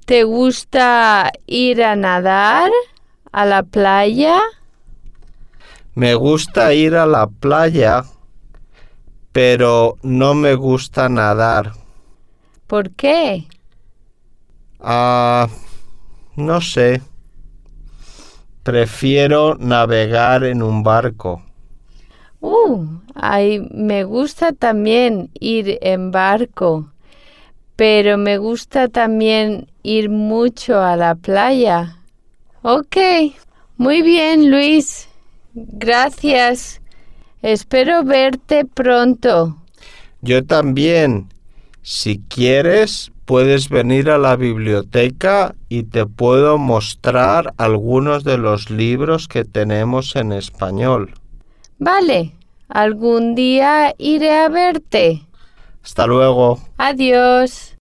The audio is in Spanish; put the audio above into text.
¿Te gusta ir a nadar a la playa? Me gusta ir a la playa, pero no me gusta nadar. ¿Por qué? No sé. Prefiero navegar en un barco. Me gusta también ir en barco, pero me gusta también ir mucho a la playa. Ok, muy bien, Luis. Gracias. Espero verte pronto. Yo también. Si quieres, puedes venir a la biblioteca y te puedo mostrar algunos de los libros que tenemos en español. Vale, algún día iré a verte. Hasta luego. Adiós.